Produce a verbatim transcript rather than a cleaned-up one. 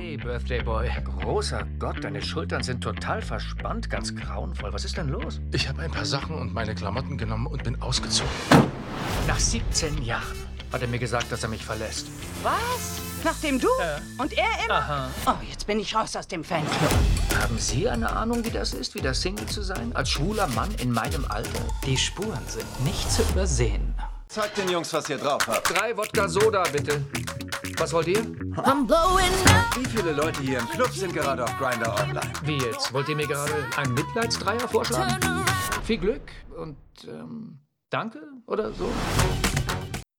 Hey, Birthday Boy. Großer Gott, deine Schultern sind total verspannt, ganz grauenvoll. Was ist denn los? Ich habe ein paar Sachen und meine Klamotten genommen und bin ausgezogen. Nach siebzehn Jahren hat er mir gesagt, dass er mich verlässt. Was? Nachdem du? Äh. Und er immer? Aha. Oh, jetzt bin ich raus aus dem Fanclub. Haben Sie eine Ahnung, wie das ist, wieder Single zu sein? Als schwuler Mann in meinem Alter? Die Spuren sind nicht zu übersehen. Zeigt den Jungs, was ihr drauf habt. Drei Wodka Soda, bitte. Was wollt ihr? Wie viele Leute hier im Club sind gerade auf Grindr online? Wie jetzt? Wollt ihr mir gerade einen Mitleidsdreier vorschlagen? Viel Glück und ähm, danke oder so?